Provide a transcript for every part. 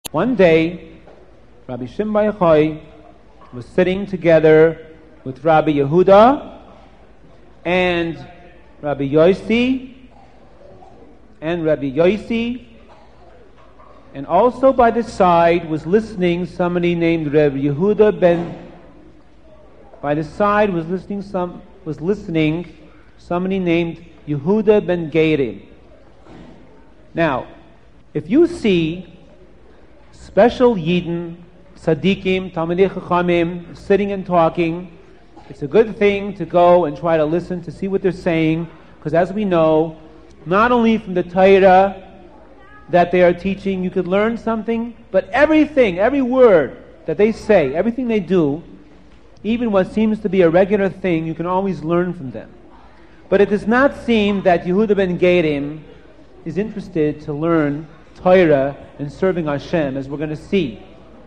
One day, Rabbi Shimon Bar Yochai was sitting together with Rabbi Yehuda and Rabbi Yossi and Rabbi Yossi, and also by the side was listening somebody named Rabbi Yehuda ben. By the side was listening somebody named Yehuda ben Gerim. Now, if you see special Yidden, Tzaddikim, Talmidei Chachamim, sitting and talking, it's a good thing to go and try to listen to see what they're saying, because as we know, not only from the Torah that they are teaching, you could learn something, but everything, every word that they say, everything they do, even what seems to be a regular thing, you can always learn from them. But it does not seem that Yehuda ben Gerim is interested to learn Torah and serving Hashem, as we're going to see.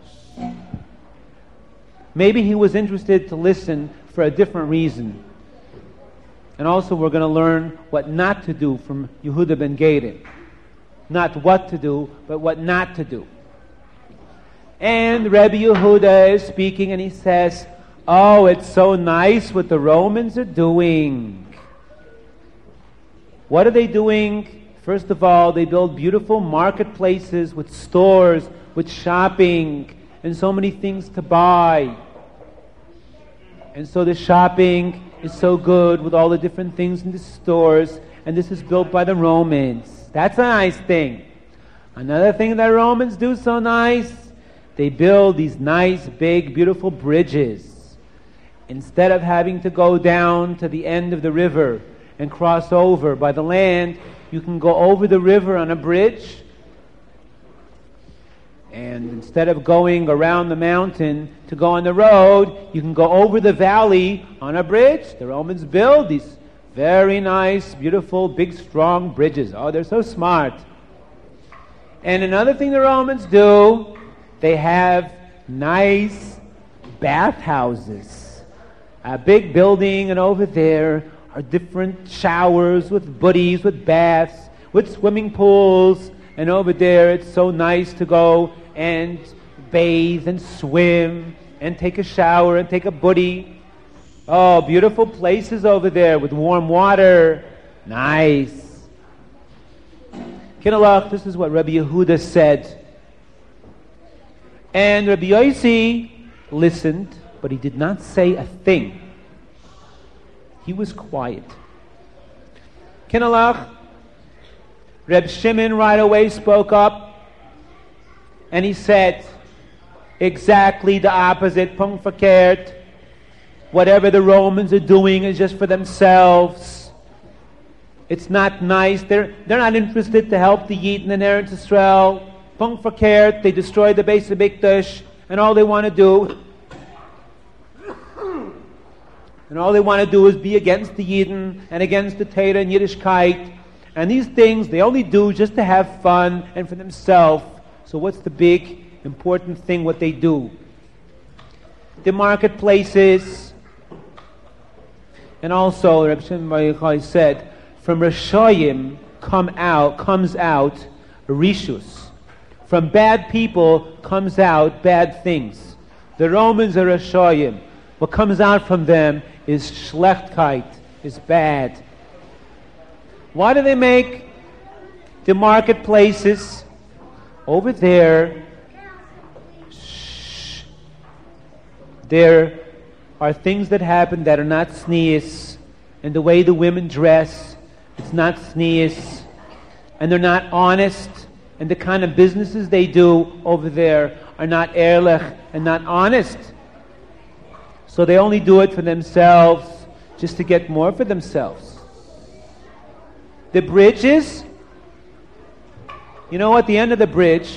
Maybe he was interested to listen for a different reason. And also we're going to learn what not to do from Yehuda ben Gerim. Not what to do, but what not to do. And Rabbi Yehuda is speaking and he says, "Oh, it's so nice what the Romans are doing." What are they doing? First of all, they build beautiful marketplaces with stores, with shopping, and so many things to buy. And so the shopping is so good with all the different things in the stores, and this is built by the Romans. That's a nice thing. Another thing that Romans do so nice, they build these nice, big, beautiful bridges. Instead of having to go down to the end of the river and cross over by the land, you can go over the river on a bridge. And instead of going around the mountain to go on the road, you can go over the valley on a bridge. The Romans build these very nice, beautiful, big, strong bridges. Oh, they're so smart. And another thing the Romans do, they have nice bathhouses. A big building, and over there are different showers with buddies, with baths, with swimming pools. And over there it's so nice to go and bathe and swim and take a shower and take a buddy. Oh, beautiful places over there with warm water. Nice. Kinalach, this is what Rabbi Yehuda said. And Rabbi Yossi listened, but he did not say a thing. He was quiet. Kinalach, Reb Shimon right away spoke up, and he said exactly the opposite. Punkt verkehrt. Whatever the Romans are doing is just for themselves. It's not nice. They're not interested to help the Yidden in Eretz Yisrael. Punkt verkehrt. They destroyed the Beis HaMikdash, and all they want to do is be against the Yidden and against the Torah and Yiddishkeit. And these things they only do just to have fun and for themselves. So what's the big important thing what they do? The marketplaces. And also Reb Shimon Bar Yochai said, from Rishayim comes out rishus. From bad people comes out bad things. The Romans are Rishayim. What comes out from them is Schlechtkeit, is bad. Why do they make the marketplaces over there? There are things that happen that are not sneas, and the way the women dress, it's not sneas, and they're not honest, and the kind of businesses they do over there are not ehrlich and not honest. So they only do it for themselves, just to get more for themselves. The bridges, you know, at the end of the bridge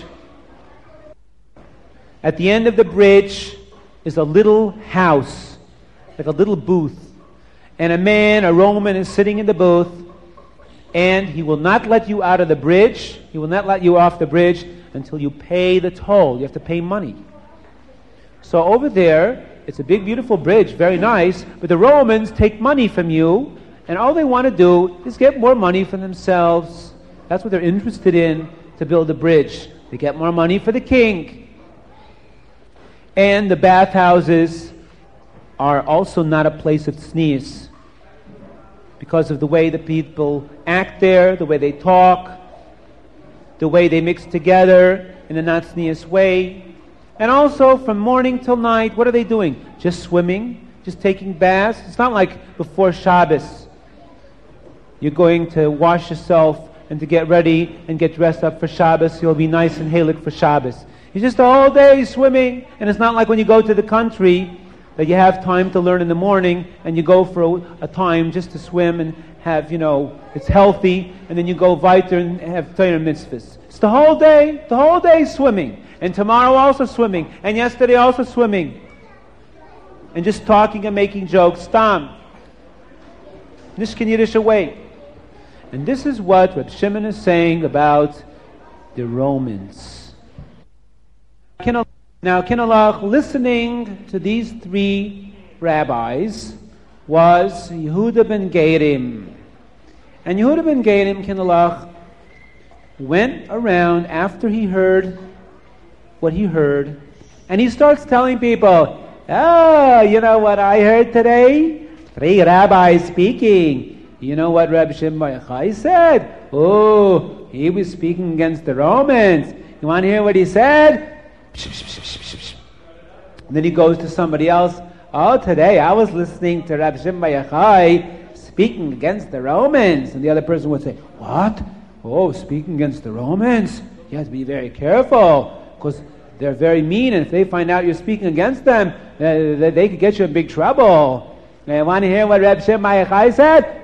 is a little house, like a little booth. And a Roman is sitting in the booth, and he will not let you out of the bridge, he will not let you off the bridge until you pay the toll. You have to pay money. So over there, it's a big, beautiful bridge, very nice, but the Romans take money from you, and all they want to do is get more money for themselves. That's what they're interested in, to build a bridge. They get more money for the king. And the bathhouses are also not a place of tznius because of the way the people act there, the way they talk, the way they mix together in a not tznius way. And also from morning till night, what are they doing? Just swimming, just taking baths. It's not like before Shabbos. You're going to wash yourself and to get ready and get dressed up for Shabbos. You'll be nice and halik for Shabbos. You're just the whole day swimming. And it's not like when you go to the country that you have time to learn in the morning and you go for a time just to swim and have, it's healthy, and then you go weiter and have Torah mitzvahs. It's the whole day swimming. And tomorrow also swimming. And yesterday also swimming. And just talking and making jokes. Stam. Nishkin Yiddish away. And this is what Reb Shimon is saying about the Romans. Now, Kinalach, listening to these three rabbis, was Yehuda ben Gerim. And Yehuda ben Gerim, Kinalach, went around after he heard what he heard, and he starts telling people, you know what I heard today? Three rabbis speaking. You know what Reb Shimon bar Yochai said? Oh, he was speaking against the Romans. You want to hear what he said? And then he goes to somebody else. Oh, today I was listening to Reb Shimon bar Yochai speaking against the Romans. And the other person would say, what? Oh, speaking against the Romans? You have to be very careful, because they're very mean, and if they find out you're speaking against them, they could get you in big trouble. And want to hear what Reb Shimon bar Yochai said?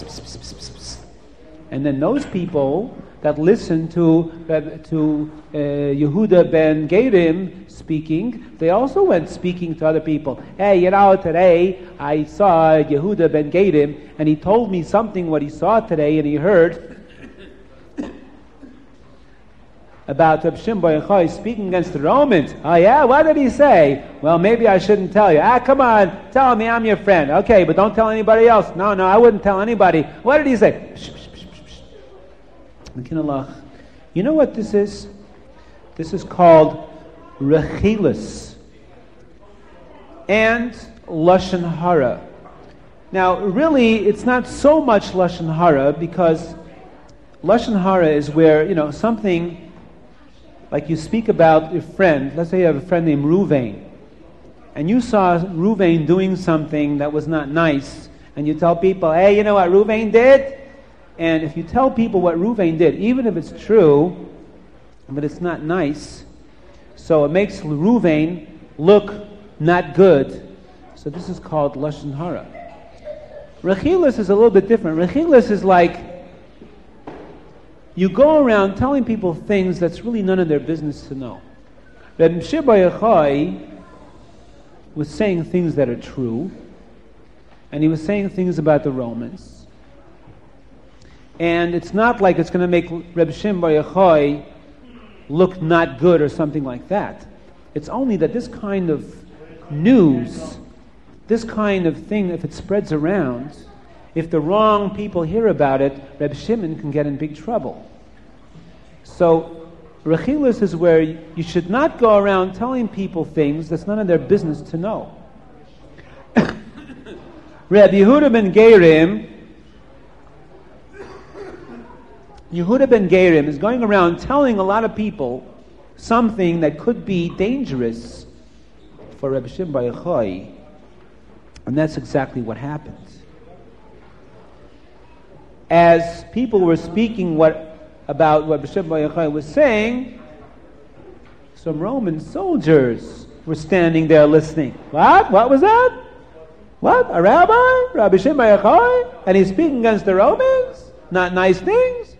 And then those people that listened to Yehuda ben Gerim speaking, they also went speaking to other people. Hey, today I saw Yehuda ben Gerim, and he told me something what he saw today, and he heard about Reb Shimon bar Yochai speaking against the Romans. Oh yeah, what did he say? Well, maybe I shouldn't tell you. Come on, tell me, I'm your friend. Okay, but don't tell anybody else. No, I wouldn't tell anybody. What did he say? You know what this is? This is called Rechilus and Lashon Hara. Now, really, it's not so much Lashon Hara, because Lashon Hara is where, something like you speak about your friend. Let's say you have a friend named Ruvain, and you saw Ruvain doing something that was not nice, and you tell people, hey, you know what Ruvain did? And if you tell people what Ruvain did, even if it's true, but it's not nice, so it makes Ruvain look not good. So this is called Lashon Hara. Rechilus is a little bit different. Rechilus is like you go around telling people things that's really none of their business to know. Reb Shimon bar Yochai was saying things that are true, and he was saying things about the Romans. And it's not like it's going to make Reb Shimon bar Yochai look not good or something like that. It's only that this kind of news, this kind of thing, if it spreads around, if the wrong people hear about it, Reb Shimon can get in big trouble. So, Rechilus is where you should not go around telling people things that's none of their business to know. Reb Yehuda ben Gerim, is going around telling a lot of people something that could be dangerous for Reb Shimon bar Yochai, and that's exactly what happened. As people were speaking about what Reb Shimon bar Yochai was saying, some Roman soldiers were standing there listening. What? What was that? What? A rabbi? Rabbi Shimon bar Yochai? And he's speaking against the Romans? Not nice things?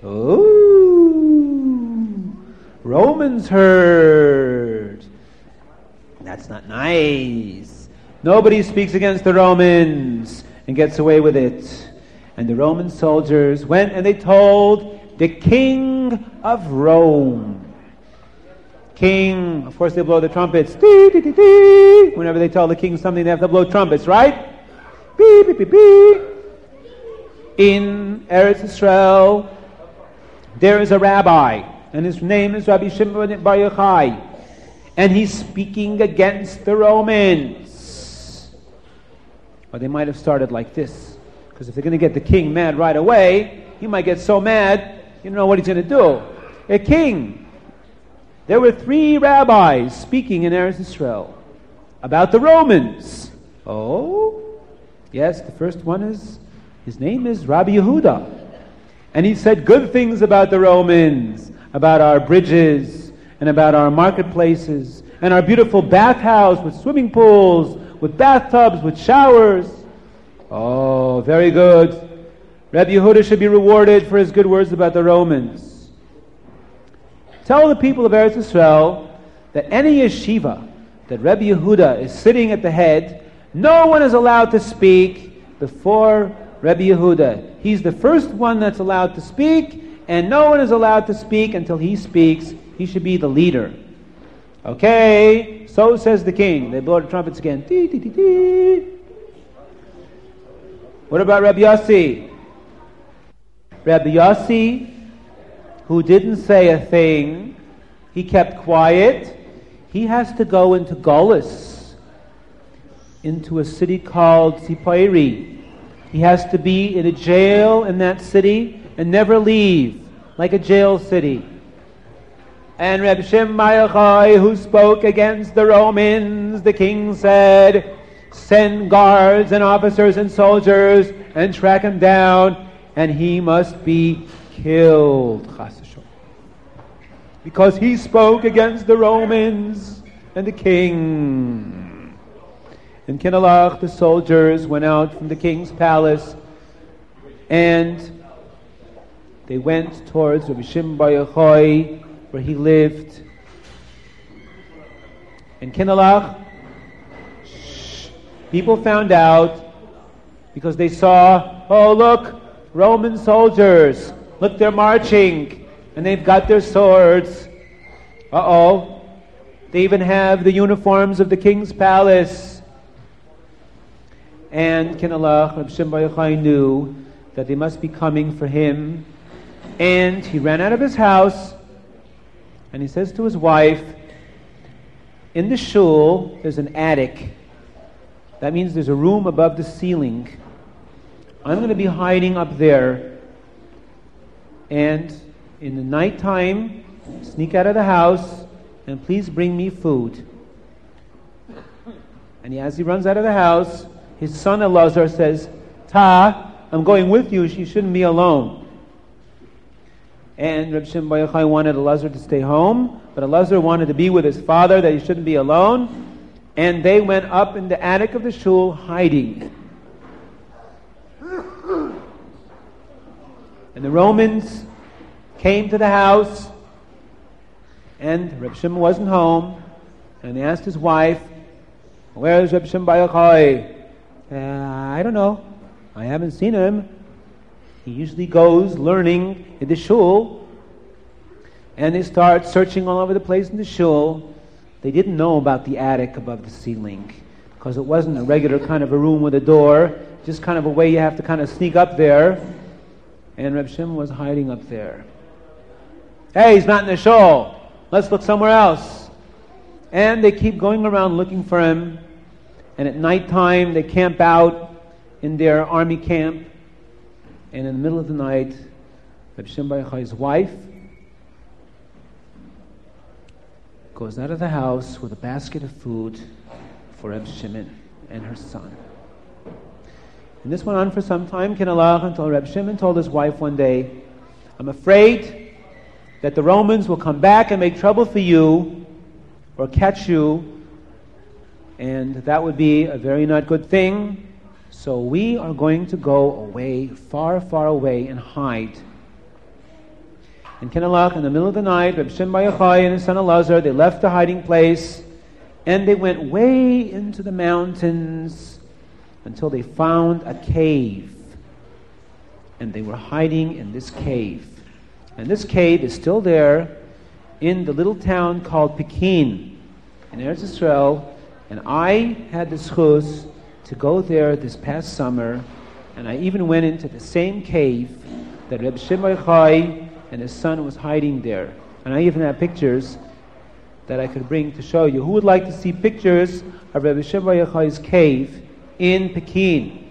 Ooh. Romans heard. That's not nice. Nobody speaks against the Romans and gets away with it. And the Roman soldiers went and they told the king of Rome. King, of course they blow the trumpets. Dee, dee, dee, dee. Whenever they tell the king something, they have to blow trumpets, right? Beep, beep, beep, beep. In Eretz Israel, there is a rabbi and his name is Rabbi Shimon Bar Yochai. And he's speaking against the Romans. Or they might have started like this. Because if they're going to get the king mad right away, he might get so mad, you don't know what he's going to do. A king. There were 3 rabbis speaking in Eretz Yisrael about the Romans. Oh, yes, the first one his name is Rabbi Yehuda. And he said good things about the Romans, about our bridges, and about our marketplaces, and our beautiful bathhouse with swimming pools, with bathtubs, with showers. Oh, very good. Rabbi Yehuda should be rewarded for his good words about the Romans. Tell the people of Eretz Yisrael that any yeshiva that Rabbi Yehuda is sitting at the head, no one is allowed to speak before Rabbi Yehuda. He's the first one that's allowed to speak, and no one is allowed to speak until he speaks. He should be the leader. Okay, so says the king. They blow the trumpets again. Dee, dee, dee, dee. What about Rabbi Yossi? Rabbi Yossi, who didn't say a thing, he kept quiet. He has to go into Golis, into a city called Tzipairi. He has to be in a jail in that city and never leave, like a jail city. And Reb Shimon Bar Yochai, who spoke against the Romans, the king said, send guards and officers and soldiers and track him down, and he must be killed. Because he spoke against the Romans and the king. In Kinalach, the soldiers went out from the king's palace, and they went towards Rabbi Shimon Bar Yochai, where he lived. In Kinalach, people found out because they saw, oh look, Roman soldiers, look, they're marching, and they've got their swords. Uh-oh, they even have the uniforms of the king's palace. And Kinalach, Rabbi Shimon Bar Yochai knew that they must be coming for him, and he ran out of his house, and he says to his wife, in the shul, there's an attic. That means there's a room above the ceiling. I'm going to be hiding up there. And in the nighttime, sneak out of the house, and please bring me food. And as he runs out of the house, his son Elazar says, Ta, I'm going with you. She shouldn't be alone. And Reb Shimon Bar Yochai wanted Elazar to stay home, but Elazar wanted to be with his father, that he shouldn't be alone. And they went up in the attic of the shul hiding. And the Romans came to the house, and Reb Shimon wasn't home, and he asked his wife, where is Reb Shimon Bar Yochai? I don't know. I haven't seen him. He usually goes learning in the shul. And they start searching all over the place in the shul. They didn't know about the attic above the ceiling, because it wasn't a regular kind of a room with a door, just kind of a way you have to kind of sneak up there. And Reb Shimon was hiding up there. Hey, he's not in the shul. Let's look somewhere else. And they keep going around looking for him. And at nighttime, they camp out in their army camp. And in the middle of the night, Reb Shimon Bar Yochai's wife goes out of the house with a basket of food for Reb Shimon and her son. And this went on for some time, Kinalach, until Reb Shimon told his wife one day, I'm afraid that the Romans will come back and make trouble for you or catch you, and that would be a very not good thing. So we are going to go away, far, far away, and hide. In Kinalach, in the middle of the night, Reb Shimon Bar Yochai and his son Elazar, they left the hiding place, and they went way into the mountains until they found a cave. And they were hiding in this cave. And this cave is still there in the little town called Pekin in Eretz Yisrael. And I had the zchus to go there this past summer, and I even went into the same cave that Reb Shimon Bar Yochai and his son was hiding there. And I even have pictures that I could bring to show you. Who would like to see pictures of Rabbi Shimon Bar Yochai's cave in Pekin?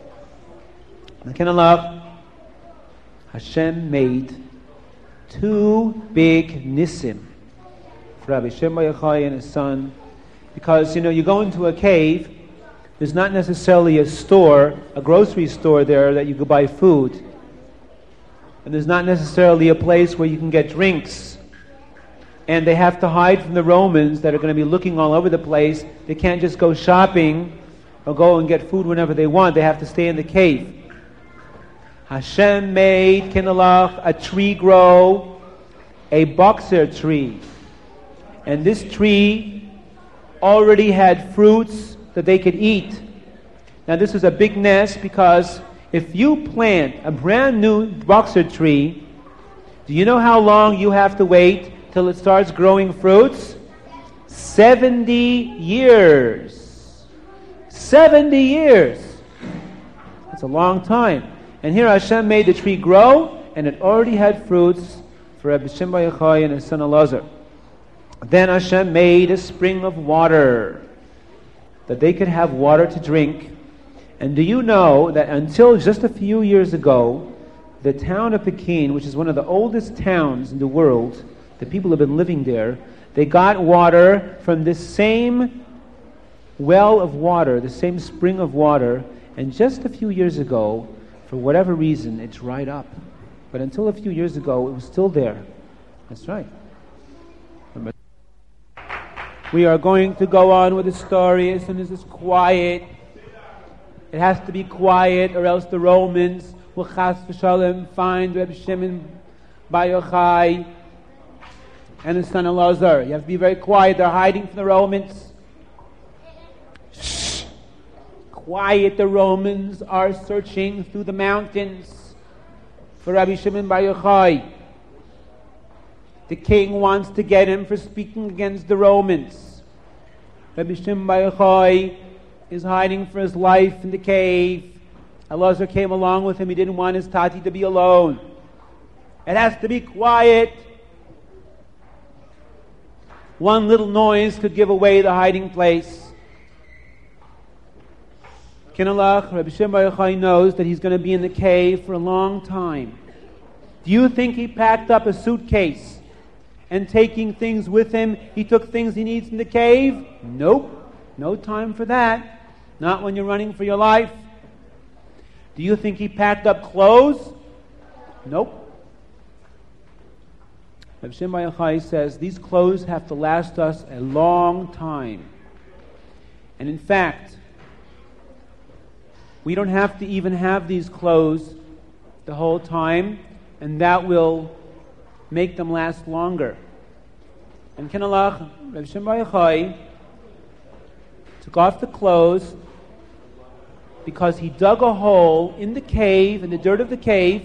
Hashem made two big nisim for Rabbi Shimon Bar Yochai and his son. Because, you go into a cave, there's not necessarily a store, a grocery store there that you could buy food. And there's not necessarily a place where you can get drinks. And they have to hide from the Romans that are going to be looking all over the place. They can't just go shopping or go and get food whenever they want. They have to stay in the cave. Hashem made, kinalach, a tree grow, a boxer tree. And this tree already had fruits that they could eat. Now this is a big nest because if you plant a brand new boxer tree, do you know how long you have to wait till it starts growing fruits? 70 years. 70 years. That's a long time. And here Hashem made the tree grow, and it already had fruits for Rabbi Shimon Bar Yochai and his son Elazar. Then Hashem made a spring of water, that they could have water to drink. And do you know that until just a few years ago, the town of Pekin, which is one of the oldest towns in the world, the people have been living there, they got water from this same well of water, the same spring of water, and just a few years ago, for whatever reason, it dried up. But until a few years ago, it was still there. That's right. We are going to go on with the story as soon as it's quiet. It has to be quiet, or else the Romans will chas v'shalom find Rabbi Shimon Bar Yochai and his son Elazar. You have to be very quiet. They're hiding from the Romans. Shh. Quiet. The Romans are searching through the mountains for Rabbi Shimon Bar Yochai. The king wants to get him for speaking against the Romans. Rabbi Shimon Bar Yochai is hiding for his life in the cave. Elazar came along with him. He didn't want his tati to be alone. It has to be quiet. One little noise could give away the hiding place. Kinalach, Rabbi Shimon Bar Yochai knows that he's going to be in the cave for a long time. Do you think he packed up a suitcase and taking things with him, he took things he needs in the cave? Nope. No time for that. Not when you're running for your life. Do you think he packed up clothes? Nope. Rabbi Shimon Bar Yochai says these clothes have to last us a long time. And in fact, we don't have to even have these clothes the whole time, and that will make them last longer. And Kinalach, Rabbi Shimon Bar Yochai took off the clothes because he dug a hole in the cave, in the dirt of the cave,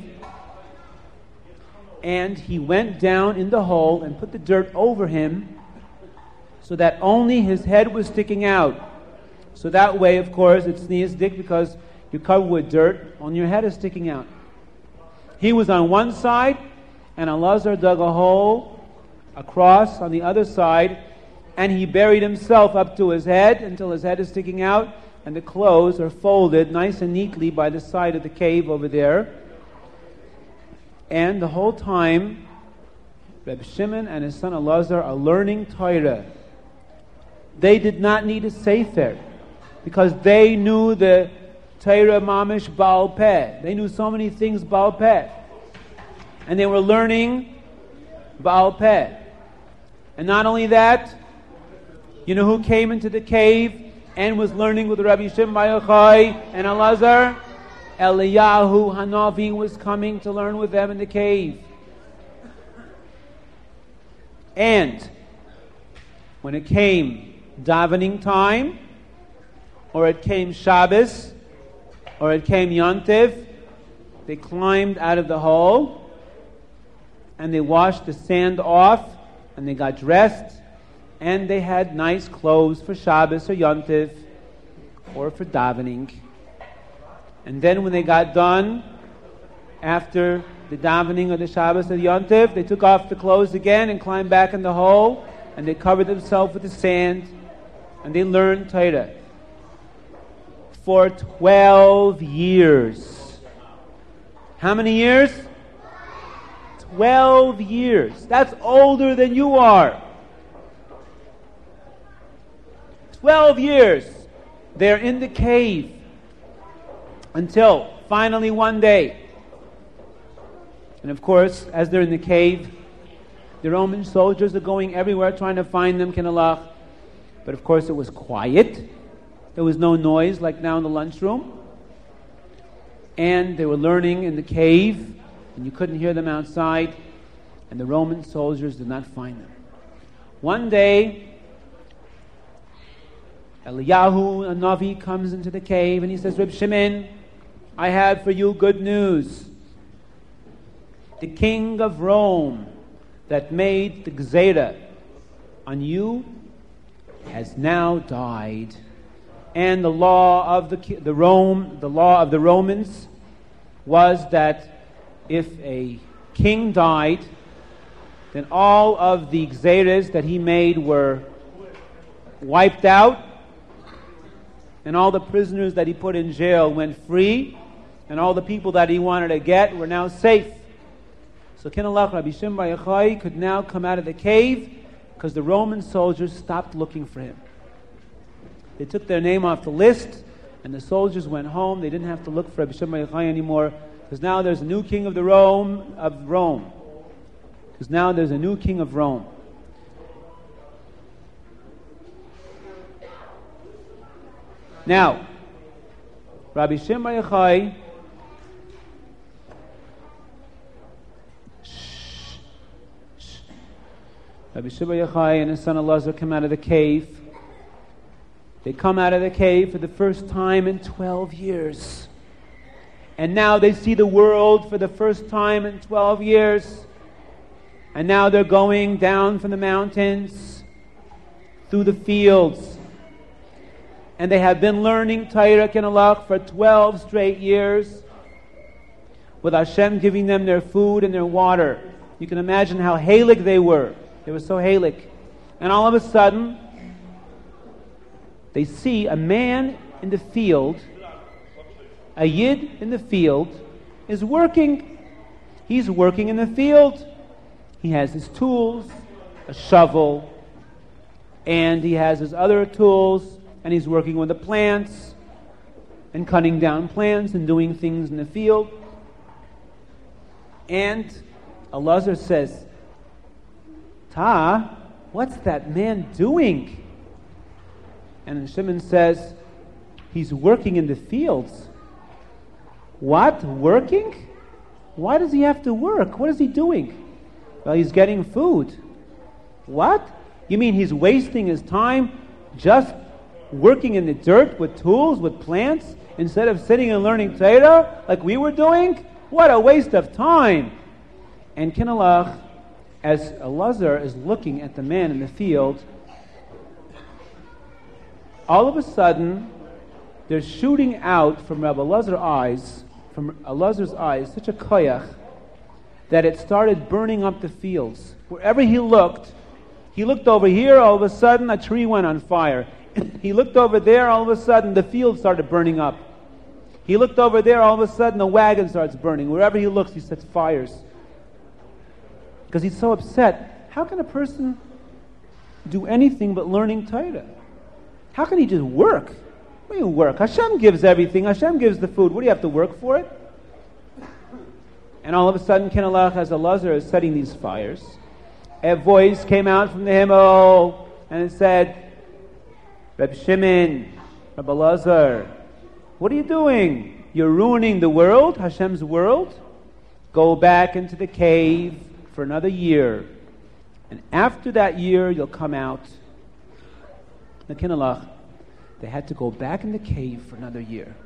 and he went down in the hole and put the dirt over him so that only his head was sticking out. So that way, of course, it's sneezdik because you're covered with dirt, only your head is sticking out. He was on one side, and Elazar dug a hole across on the other side, and he buried himself up to his head until his head is sticking out, and the clothes are folded nice and neatly by the side of the cave over there. And the whole time, Reb Shimon and his son Elazar are learning Torah. They did not need a sefer because they knew the Torah mamish Baal Peh. They knew so many things Baal Peh. And they were learning Baal Peh. And not only that, you know who came into the cave and was learning with Rabbi Shimon Bar Yochai and Elazar? Eliyahu Hanavi was coming to learn with them in the cave. And when it came davening time, or it came Shabbos, or it came Yontiv, they climbed out of the hole and they washed the sand off and they got dressed and they had nice clothes for Shabbos or Yontiv or for davening. And then when they got done, after the davening of the Shabbos of Yontif, they took off the clothes again and climbed back in the hole, and they covered themselves with the sand, and they learned Torah for 12 years. How many years? 12 years. That's older than you are. 12 years. They're in the cave until finally one day. And of course, as they're in the cave, the Roman soldiers are going everywhere trying to find them, Kinalach. But of course, it was quiet. There was no noise like now in the lunchroom. And they were learning in the cave, and you couldn't hear them outside, and the Roman soldiers did not find them. One day, Eliyahu, a Navi, comes into the cave, and he says, Reb Shimon, I have for you good news. The king of Rome that made the Gzeira on you has now died. And the law of the law of the Romans was that if a king died, then all of the Gzeiras that he made were wiped out, and all the prisoners that he put in jail went free, and all the people that he wanted to get were now safe. So Kinalach Rabbi Shimon Bar Yochai could now come out of the cave because the Roman soldiers stopped looking for him. They took their name off the list, and the soldiers went home. They didn't have to look for Rabbi Shimon Bar Yochai anymore, because now there's a new king of Rome. Because now there's a new king of Rome. Now, Rabbi Shimon Bar Yochai Rabbi Shimon Bar Yochai and his son Elazar come out of the cave. They come out of the cave for the first time in 12 years. And now they see the world for the first time in 12 years. And now they're going down from the mountains, through the fields. And they have been learning Torah Kinalach for 12 straight years, with Hashem giving them their food and their water. You can imagine how halik they were. They were so halik. And all of a sudden, they see a man in the field, a yid in the field, is working. He's working in the field. He has his tools, a shovel, and he has his other tools, and he's working with the plants, and cutting down plants, and doing things in the field. And Elazar says, Ta, what's that man doing? And Shimon says, he's working in the fields. What? Working? Why does he have to work? What is he doing? Well, he's getting food. What? You mean he's wasting his time just working in the dirt with tools, with plants, instead of sitting and learning Torah like we were doing? What a waste of time! And Kinalach, as Elazar is looking at the man in the field, all of a sudden, they're shooting out from Rabbi Elazar's eyes, such a koyach, that it started burning up the fields. Wherever he looked over here, all of a sudden a tree went on fire. He looked over there, all of a sudden the field started burning up. He looked over there, all of a sudden the wagon starts burning. Wherever he looks, he sets fires. Because he's so upset. How can a person do anything but learning Torah? How can he just work? What do you work? Hashem gives everything. Hashem gives the food. What do you have to work for it? And all of a sudden, Kinalach, as Elazar is setting these fires, a voice came out from the Himmel, and it said, Reb Shimon, Reb Elazar, what are you doing? You're ruining the world, Hashem's world. Go back into the cave for another year. And after that year, you'll come out. The Kinalach, they had to go back in the cave for another year.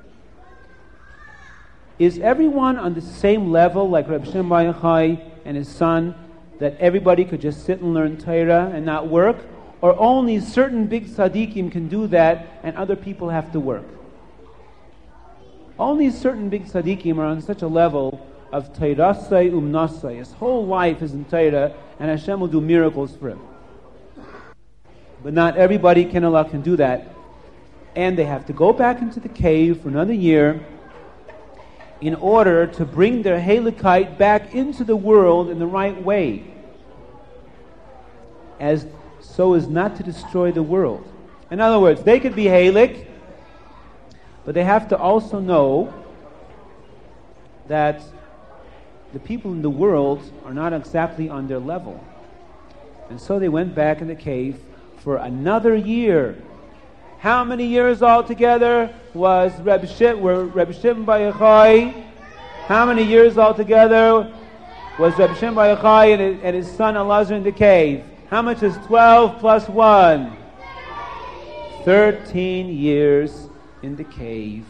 Is everyone on the same level like Reb Shimon Bar Yochai and his son, that everybody could just sit and learn Torah and not work? Or only certain big tzaddikim can do that and other people have to work? Only certain big tzaddikim are on such a level of Teirasai Umnasai. His whole life is in Torah, and Hashem will do miracles for him. But not everybody can do that. And they have to go back into the cave for another year in order to bring their Halikite back into the world in the right way, so as not to destroy the world. In other words, they could be Halik, but they have to also know that the people in the world are not exactly on their level. And so they went back in the cave for another year. How many years altogether was Reb Shimon Bar Yochai? How many years altogether was Reb Shimon Bar Yochai and his son Elazar in the cave? How much is 12 plus 1? 13 years in the cave.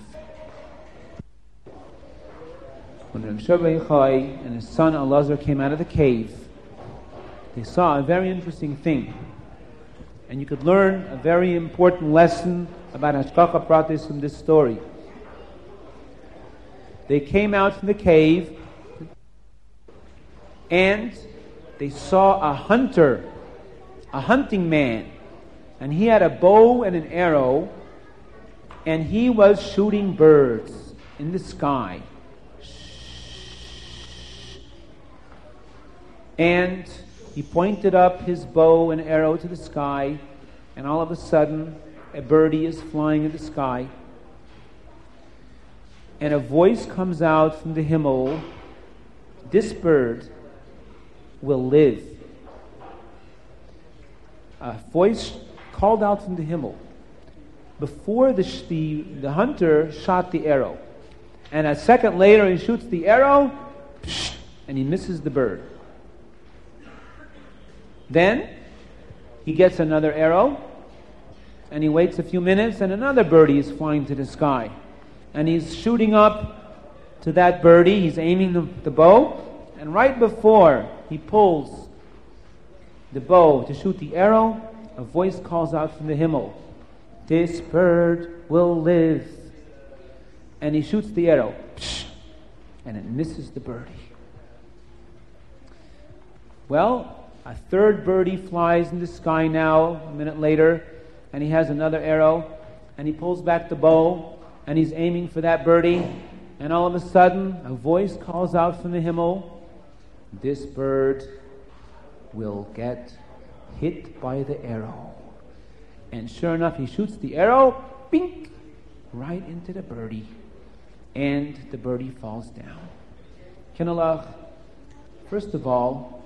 When Reb Shimon Bar Yochai and his son Elazar came out of the cave, they saw a very interesting thing. And you could learn a very important lesson about Hashgacha Pratis from this story. They came out from the cave and they saw a hunter, a hunting man. And he had a bow and an arrow, and he was shooting birds in the sky. And he pointed up his bow and arrow to the sky, and all of a sudden, a birdie is flying in the sky. And a voice comes out from the Himmel, this bird will live. A voice called out from the Himmel before the hunter shot the arrow. And a second later, he shoots the arrow, and he misses the bird. Then he gets another arrow, and he waits a few minutes, and another birdie is flying to the sky. And he's shooting up to that birdie, he's aiming the bow, and right before he pulls the bow to shoot the arrow, a voice calls out from the Himmel, this bird will live. And he shoots the arrow, and it misses the birdie. Well, a third birdie flies in the sky now, a minute later, and he has another arrow, and he pulls back the bow, and he's aiming for that birdie, and all of a sudden, a voice calls out from the Himmel, this bird will get hit by the arrow. And sure enough, he shoots the arrow, bink, right into the birdie, and the birdie falls down. Kinalach, first of all,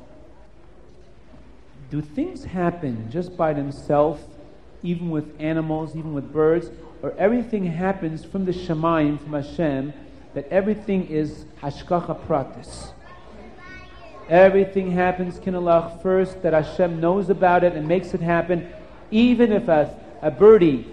do things happen just by themselves, even with animals, even with birds, or everything happens from the Shemayim, from Hashem, that everything is Hashgacha Pratis? Everything happens, Kinalach, first, that Hashem knows about it and makes it happen, even if a birdie,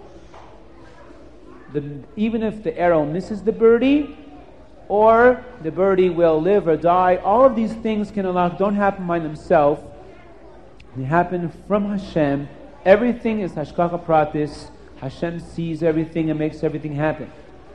even if the arrow misses the birdie, or the birdie will live or die. All of these things, Kinalach, don't happen by themselves. They happen from Hashem. Everything is Hashgacha Pratis. Hashem sees everything and makes everything happen.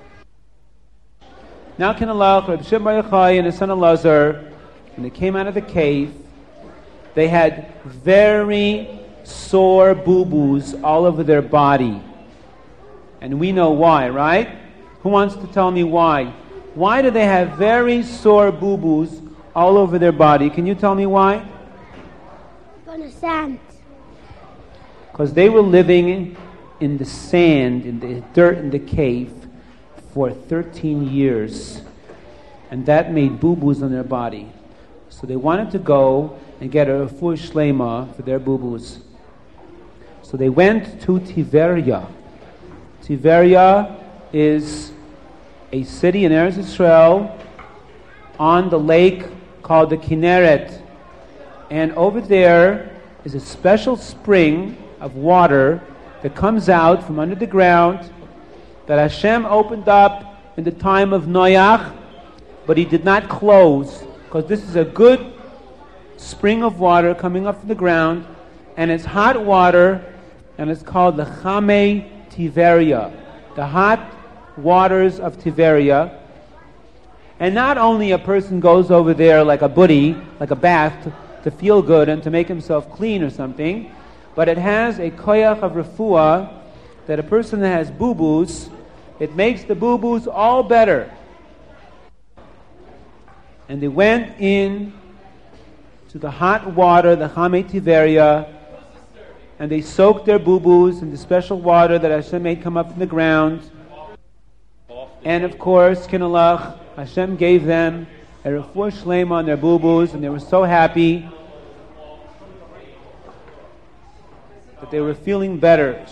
Now, Kinalach, Reb Shimon Bar Yochai and his son Elazar, when they came out of the cave, they had very sore boo-boos all over their body. And we know why, right? Who wants to tell me why? Why do they have very sore boo-boos all over their body? Can you tell me why? On the sand. Because they were living in the sand, in the dirt in the cave for 13 years. And that made boo-boos on their body. So they wanted to go and get a refuah shlema for their boo-boos. So they went to Tiberia. Tiberia is a city in Eretz Yisrael on the lake called the Kinneret. And over there is a special spring of water that comes out from under the ground that Hashem opened up in the time of Noach, but He did not close, because this is a good spring of water coming up from the ground, and it's hot water, and it's called the Chamei Tiberia, the hot waters of Tiberia. And not only a person goes over there like a buddy, like a bath, to feel good and to make himself clean or something, but it has a koyach of refuah that a person that has boo-boos, it makes the boo-boos all better. And they went in to the hot water, the Chamei Tiveria, and they soaked their boo-boos in the special water that Hashem made come up from the ground. And of course, Kinalach, Hashem gave them a refuah shleima on their boo-boos, and they were so happy that they were feeling better.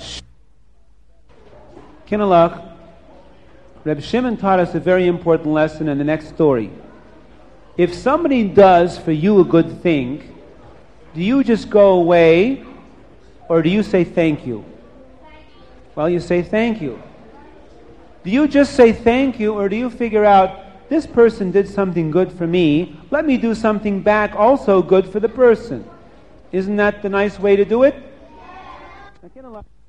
Kinalach, Reb Shimon taught us a very important lesson in the next story. If somebody does for you a good thing, do you just go away, or do you say thank you? Well, you say thank you. Do you just say thank you, or do you figure out, this person did something good for me, let me do something back also good for the person? Isn't that the nice way to do it?